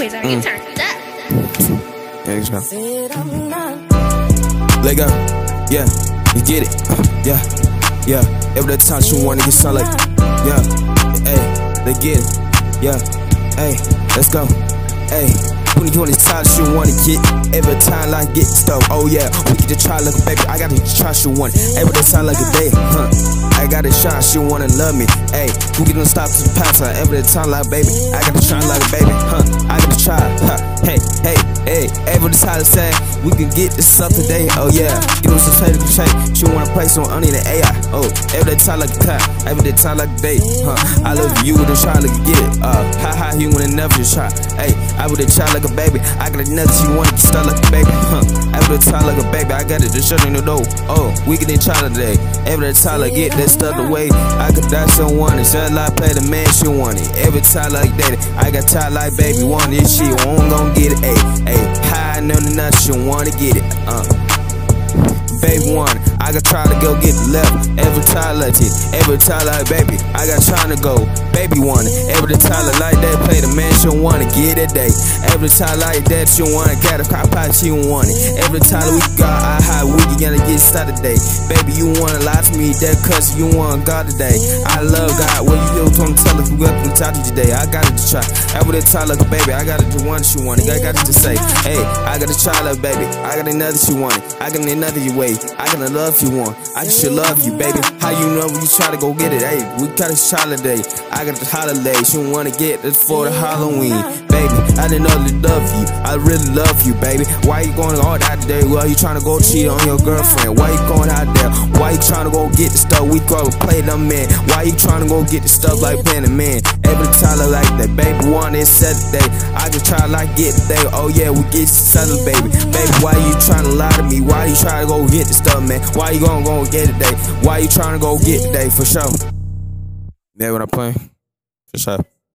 Quasar, you turned up. Yeah, let's go. Let go. Yeah, you get it. Yeah. Every time she wanna get some like, yeah. Hey, they get it. Yeah. Hey, let's go. Hey. When you want this time, she wanna get every time like get stuff. Oh yeah, we get to try like a baby. I gotta try, she want it. Every time like a day, I got a shot, she wanna love me. Hey, we get to stop to the past. Every time like baby, I gotta try like a baby. I gotta try. Hey. Every time I say we can get this up today. Oh yeah, you know some say to change. She wanna play some under the AI. Oh, every time like a time, every time like a day. I love you with a try like a get it. You wanna never try. Hey, I would try like a baby. I got a nut, she wanna get stuck like a baby. Every time like a baby, I got it to shut in the door. Oh, we can try today. Every time I get that stuff away, I could die, she want it. Shut like play the man, she want it. Every time like that, I got tired like baby, want it. She won't gon' get it. Hey, high on the nut, she wanna get it. Baby want it. I got try to go get the left. Every time like it, every time like baby, I got trying to go. Baby want it. Every time like that, play the man, she wanna get it day. Every time like that, she wanna get a cop out, she want it. Every time we got I high, we gonna get started today. Baby, you wanna lie to me, that cause you want God today. I love God. What you don't tell us we up to talk to you today. I got it to try. Every time like a baby, I got it to want she want it. I got it to say, hey, I got to try like baby. I got another she want it. I got another you way. I got a love you want. I should love you, baby. How you know when you try to go get it? Hey, we got a holiday. I got the holiday. She wanna get this for the Halloween, baby. I didn't know to love you. I really love you, baby. Why you going all out today? Well, you trying to go cheat on your girlfriend? Why you going out there? Why you trying to go get the stuff? We go play them man. Why you trying to go get the stuff like playing a man? Every time I like that, baby. Want it Saturday. I just try like get today. Oh yeah, we get settled, baby. Baby, why you trying to lie to me? Why you trying to go get the stuff, man? Why you gonna go get it today? Why you trying to go get it today? For sure. Yeah, what I'm playing? For sure.